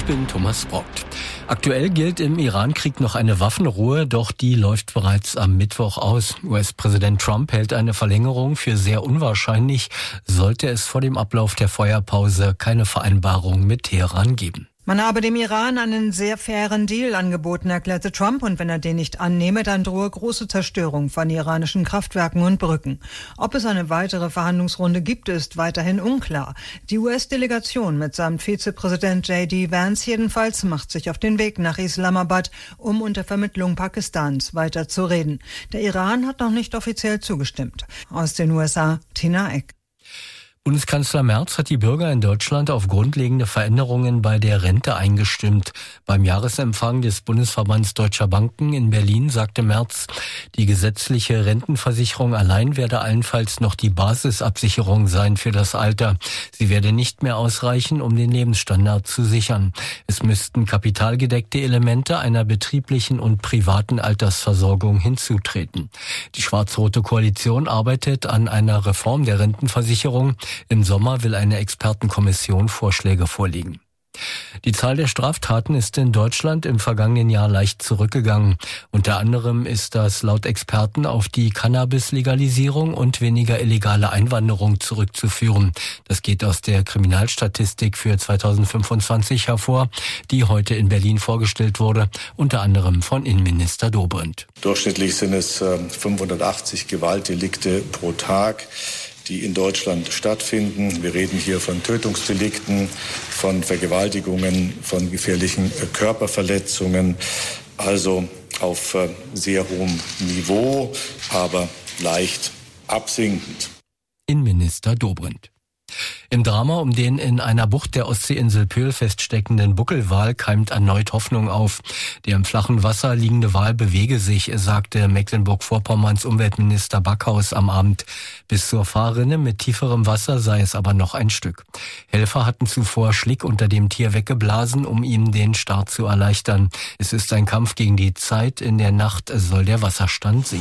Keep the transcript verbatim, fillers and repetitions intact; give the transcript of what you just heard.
Ich bin Thomas Brockt. Aktuell gilt im Iran-Krieg noch eine Waffenruhe, doch die läuft bereits am Mittwoch aus. U S-Präsident Trump hält eine Verlängerung für sehr unwahrscheinlich, sollte es vor dem Ablauf der Feuerpause keine Vereinbarung mit Teheran geben. Man habe dem Iran einen sehr fairen Deal angeboten, erklärte Trump, und wenn er den nicht annehme, dann drohe große Zerstörung von iranischen Kraftwerken und Brücken. Ob es eine weitere Verhandlungsrunde gibt, ist weiterhin unklar. Die U S-Delegation mitsamt Vizepräsident J D Vance jedenfalls macht sich auf den Weg nach Islamabad, um unter Vermittlung Pakistans weiter zu reden. Der Iran hat noch nicht offiziell zugestimmt. Aus den U S A, Tina Eck. Bundeskanzler Merz hat die Bürger in Deutschland auf grundlegende Veränderungen bei der Rente eingestimmt. Beim Jahresempfang des Bundesverbands Deutscher Banken in Berlin sagte Merz, die gesetzliche Rentenversicherung allein werde allenfalls noch die Basisabsicherung sein für das Alter. Sie werde nicht mehr ausreichen, um den Lebensstandard zu sichern. Es müssten kapitalgedeckte Elemente einer betrieblichen und privaten Altersversorgung hinzutreten. Die schwarz-rote Koalition arbeitet an einer Reform der Rentenversicherung. Im Sommer will eine Expertenkommission Vorschläge vorlegen. Die Zahl der Straftaten ist in Deutschland im vergangenen Jahr leicht zurückgegangen. Unter anderem ist das laut Experten auf die Cannabis-Legalisierung und weniger illegale Einwanderung zurückzuführen. Das geht aus der Kriminalstatistik für zweitausendfünfundzwanzig hervor, die heute in Berlin vorgestellt wurde, unter anderem von Innenminister Dobrindt. Durchschnittlich sind es fünfhundertachtzig Gewaltdelikte pro Tag, die in Deutschland stattfinden. Wir reden hier von Tötungsdelikten, von Vergewaltigungen, von gefährlichen Körperverletzungen, also auf sehr hohem Niveau, aber leicht absinkend. Innenminister Dobrindt. Im Drama um den in einer Bucht der Ostseeinsel Pöhl feststeckenden Buckelwal keimt erneut Hoffnung auf. Der im flachen Wasser liegende Wal bewege sich, sagte Mecklenburg-Vorpommerns Umweltminister Backhaus am Abend. Bis zur Fahrrinne mit tieferem Wasser sei es aber noch ein Stück. Helfer hatten zuvor Schlick unter dem Tier weggeblasen, um ihm den Start zu erleichtern. Es ist ein Kampf gegen die Zeit. In der Nacht soll der Wasserstand sinken.